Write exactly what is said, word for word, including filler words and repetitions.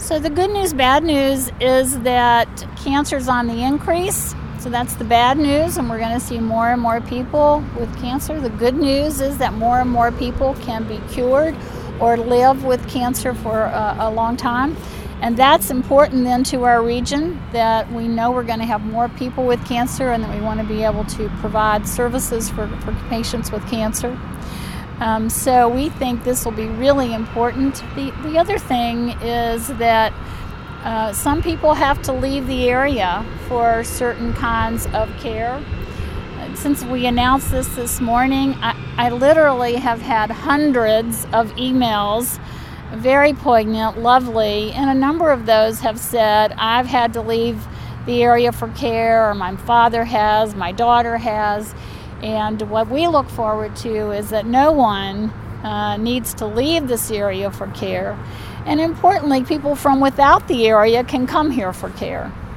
So the good news, bad news is that cancer's on the increase. So that's the bad news, and we're going to see more and more people with cancer. The good news is that more and more people can be cured or live with cancer for a, a long time. And that's important then to our region, that we know we're going to have more people with cancer and that we want to be able to provide services for, for patients with cancer. Um, so we think this will be really important. The, the other thing is that Uh, some people have to leave the area for certain kinds of care. Since we announced this this morning, I, I literally have had hundreds of emails, very poignant, lovely, and a number of those have said, I've had to leave the area for care, or my father has, my daughter has, and what we look forward to is that no one uh, needs to leave this area for care. And importantly, people from without the area can come here for care.